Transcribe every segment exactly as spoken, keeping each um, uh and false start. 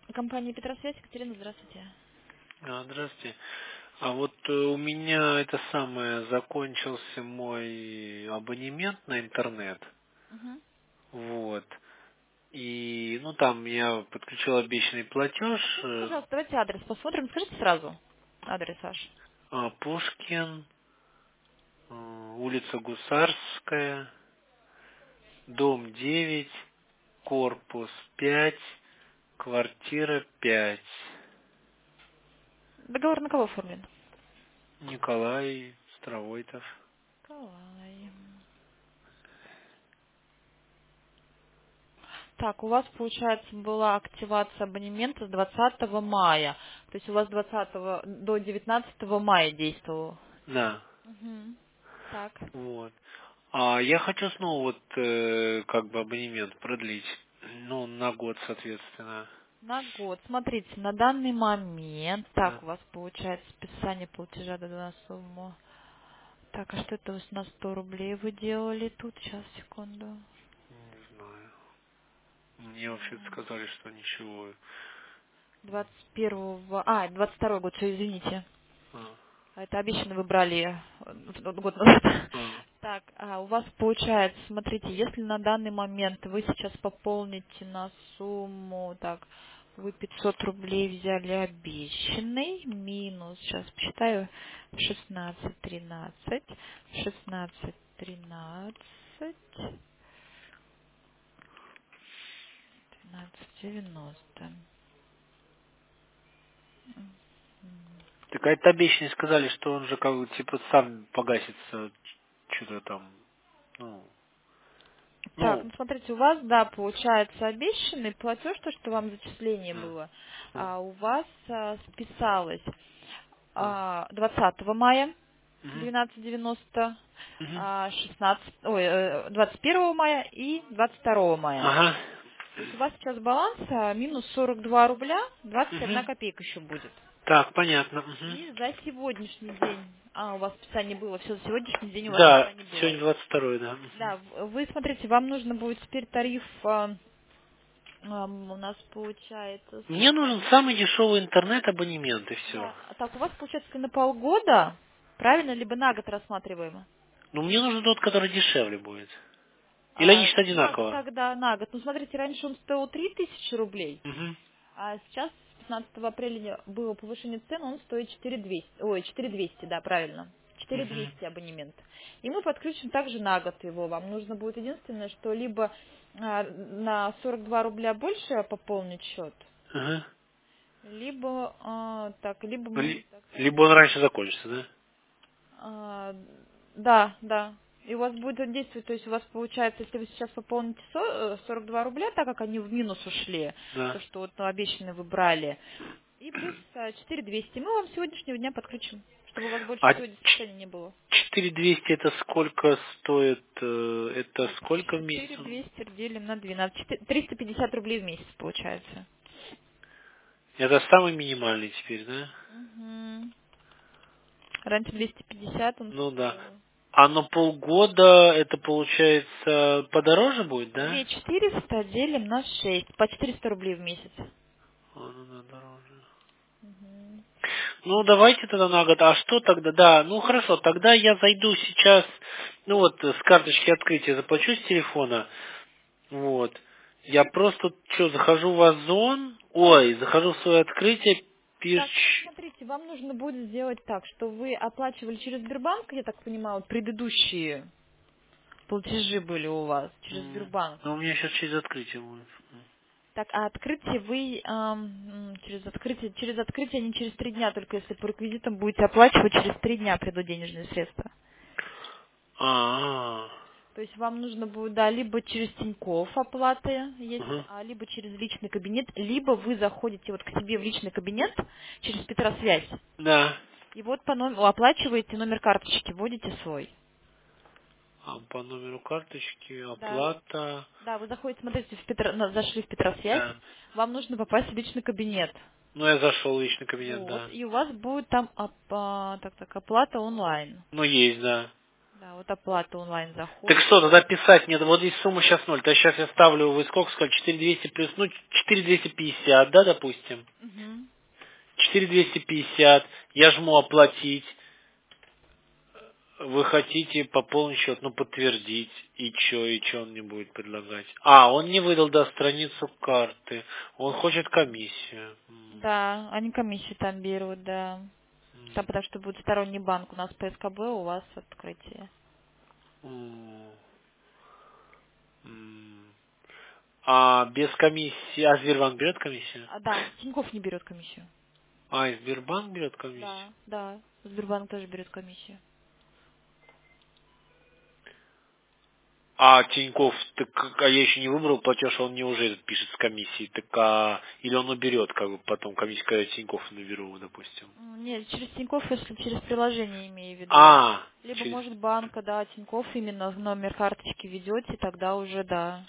Компания Петросвязь, Екатерина, здравствуйте. А, здравствуйте. А вот э, у меня это самое закончился мой абонемент на интернет. Угу. Вот. И ну там я подключил обещанный платеж. Ну, э, пожалуйста, давайте адрес посмотрим. Скажите сразу адрес ваш. а, Пушкин, э, улица Гусарская, дом девять, корпус пять, квартира пять. Договор на кого оформлен? Николай Стравойтов. Николай. Так, у вас, получается, была активация абонемента с двадцатого мая. То есть у вас двадцатого до девятнадцатого мая действовало. Да. Угу. Так. Вот. А я хочу снова вот э, как бы абонемент продлить. Ну, на год, соответственно. На год. Смотрите, на данный момент, так, Да. у вас получается списание платежа на сумму. Так, а что это вы на сто рублей вы делали тут? Сейчас, секунду. Не знаю. Мне вообще сказали, что ничего. двадцать первого, а, двадцать второй год, все, извините. А, А это обещанно вы брали э, в- год назад. а, Так, а у вас получается, смотрите, если на данный момент вы сейчас пополните на сумму, так, вы пятьсот рублей взяли обещанный, минус, сейчас посчитаю, шестнадцать тринадцать, шестнадцать тринадцать, двенадцать девяносто. так а это обещанный сказали, что он же как бы типа сам погасится что-то там. Ну, Так, ну, ну смотрите, у вас, да, получается обещанный платеж, то, что вам зачисление а, было, а, а у вас а, списалось а. а, двадцатого мая Мгм, двенадцать девяносто, мгм. а, шестнадцатого, ой, э, двадцать первого мая и двадцать второго мая. Ага. То есть у вас сейчас баланс а, минус сорок два рубля, двадцать одна Мгм. копейка еще будет. Так, понятно. Мгм. И за сегодняшний день, а, у вас списание было, все, за сегодняшний день у вас Да, списание было. сегодня двадцать второй, да. Да, Мгм. в- вы смотрите, вам нужно будет теперь тариф, а, ам, у нас получается, Мне нужен самый дешевый интернет-абонемент и все. да, а так у вас получается на полгода, правильно, либо на год рассматриваем? Но мне нужен тот, который дешевле будет. Или они А, сейчас на, одинаково? тогда на год. Ну, смотрите, раньше он стоил три тысячи рублей, Угу. а сейчас с пятнадцатого апреля было повышение цен, он стоит четыре двести. Ой, четыре двести, да, правильно. четыре Угу. двести абонемент. И мы подключим также на год его вам. Нужно будет единственное, что либо а, на сорок два рубля больше пополнить счет, Ага. либо а, так, либо мы Ли- так, Либо он раньше закончится, да? а, да, да. И у вас будет он действовать, то есть у вас получается, если вы сейчас пополните со- э, сорок два рубля, так как они в минус ушли, то, Да. что вот ну, обещанные вы брали, и плюс а, четыре двести, мы вам с сегодняшнего дня подключим, чтобы у вас больше А сегодня списания не было. четыре двести это сколько стоит? э, Это Так, сколько в месяц? четыре двести делим на двенадцать, четыре- триста пятьдесят рублей в месяц получается. Это самый минимальный теперь, да? Угу. Раньше двести пятьдесят он Ну да. стоил. А на полгода это получается подороже будет, да? две тысячи четыреста делим на шесть, по четыреста рублей в месяц. А, ну да, дороже. Мгм. Ну, давайте тогда на год. А что тогда? Да, ну хорошо, тогда я зайду сейчас, ну вот, с карточки открытия заплачу с телефона. Вот. Я просто, что, захожу в Озон, ой, захожу в свое открытие, Так, ну пиш... смотрите, вам нужно будет сделать так, что вы оплачивали через Сбербанк, я так понимаю, вот предыдущие платежи были у вас через М, Сбербанк. Ну, у меня сейчас через открытие будет. Так, а открытие вы ам, м, через открытие, через открытие не через три дня, только если по реквизитам будете оплачивать, через три дня придут денежные средства. А, То есть вам нужно будет, да, либо через Тинькофф оплата есть, ага. а либо через личный кабинет, либо вы заходите вот к себе в личный кабинет через Петросвязь. Да. И вот по номеру оплачиваете номер карточки, вводите свой. А по номеру карточки Да. оплата. Да, вы заходите, смотрите, в Петро- на- зашли в Петросвязь, Да. вам нужно попасть в личный кабинет. Ну, я зашел в личный кабинет, Вот. да. И у вас будет там оп- а, так, так, оплата онлайн. Ну, есть, да. Да, вот оплата онлайн Так заходит. что, тогда писать нет, вот здесь сумма сейчас ноль, то есть сейчас я ставлю, вы сколько сказали, четыре двести плюс, ну, четыре двести пятьдесят, да, допустим? Угу. четыре двести пятьдесят, я жму оплатить, вы хотите пополнить счет, ну, подтвердить, и чё, и чё он мне будет предлагать? А, он не выдал, да, страницу карты, он хочет комиссию. М, Да, они комиссию там берут, да. Там м, потому что будет сторонний банк, у нас П С К Б, у вас открытие. м, м. А без комиссии, а Сбербанк берет комиссию? А, да, Тинькофф не берет комиссию. А, и Сбербанк берет комиссию? Да, да. Сбербанк тоже берет комиссию. А Тинькофф, так а я еще не выбрал платеж, он мне уже пишет с комиссией, так а или он уберет, как бы потом комиссию, когда я Тинькофф наберу, допустим. М, Нет, через Тинькофф, если через приложение имею в виду. А, Либо, через, может, банка, да, Тинькофф именно в номер карточки ведете, тогда уже да.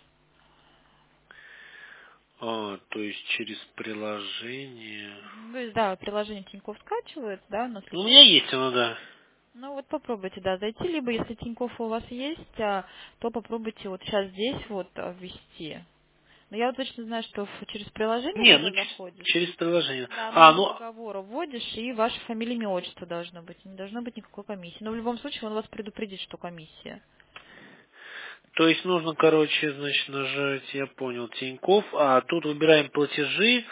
а, то есть через приложение. Мгм. То есть, да, приложение Тинькофф скачивает, да, у нас Ну, у либо. меня есть оно, да. Ну вот попробуйте, да, зайти, либо если Тинькофф у вас есть, а, то попробуйте вот сейчас здесь вот а, ввести. Но я вот точно знаю, что в- через приложение, Не, ну когда через, заходишь, через приложение. да, А, номер ну, договора вводишь, и ваша фамилия, имя, отчество должно быть. Не должно быть никакой комиссии. Но в любом случае он вас предупредит, что комиссия. то есть нужно, короче, значит, нажать, я понял, Тинькофф, а тут выбираем платежи,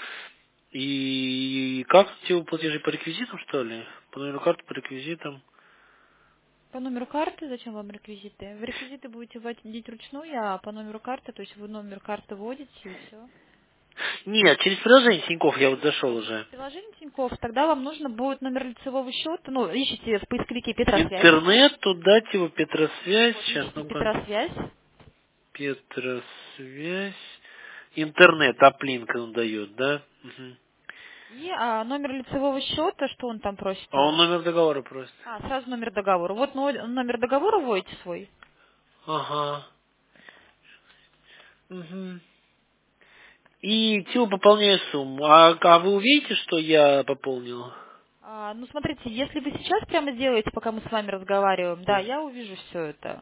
и как эти платежи по реквизитам, что ли? По номеру карты, по реквизитам. По номеру карты, зачем вам реквизиты? Вы реквизиты будете вводить ручную, а по номеру карты, то есть вы номер карты вводите и все. Нет, через приложение Тинькофф я вот зашел А, через уже. приложение Тинькофф, тогда вам нужно будет номер лицевого счета, ну, ищите в поисковике Петросвязь. Интернет, туда типа Петросвязь, Вот, сейчас ищите ну-ка. Петросвязь. Петросвязь. Интернет, аплинк он дает, да? Мгм. И а, номер лицевого счета, что он там просит у А он вас? номер договора просит. А, сразу номер договора. Вот но- номер договора вводите свой. Ага. Мгм. И типа пополняю сумму. А, а вы увидите, что я пополнил? А, ну, смотрите, если вы сейчас прямо сделаете, пока мы с вами разговариваем, да, я увижу все это.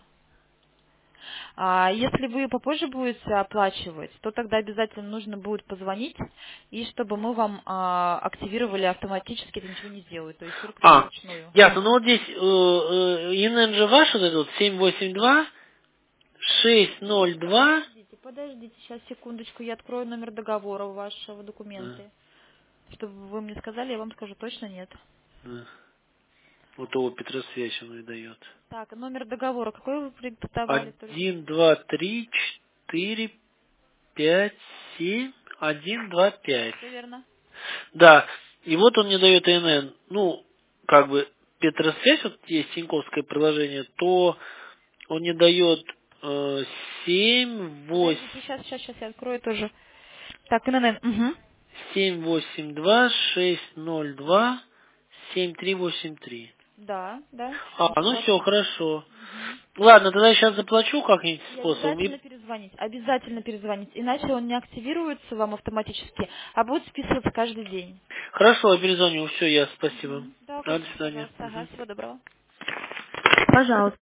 А если вы попозже будете оплачивать, то тогда обязательно нужно будет позвонить, и чтобы мы вам а, активировали автоматически, это ничего не сделает, то есть только лишь А, вручную. ясно. Ну вот здесь э, э, ИНН же ваш вот этот семь восемь два шесть ноль два. Подождите, подождите, сейчас секундочку, я открою номер договора вашего документы. Чтобы вы мне сказали, я вам скажу, точно нет. Вот его Петросвязь он и дает. Так, номер договора какой вы продиктовали только? Один, два, три, четыре, пять, семь, один, два, Да, пять. все верно. Да, и вот он мне дает ИНН. Ну, как бы Петросвязь, вот есть тиньковское приложение, то он мне дает э, семь, восемь, Подождите, сейчас, сейчас, сейчас я открою тоже. Так, эн эн эн. Угу. семь, восемь, два, шесть, ноль, два, семь, три, восемь, три. Да, да, А, все. ну все, хорошо. Угу. Ладно, тогда я сейчас заплачу как-нибудь И способом. обязательно И... перезвонить, обязательно перезвонить, иначе он не активируется вам автоматически, а будет списываться каждый день. Хорошо, я перезвоню. Все, я, спасибо. Мгм. Да, А, до конечно, свидания. пожалуйста. Ага, Мгм. всего доброго. Пожалуйста.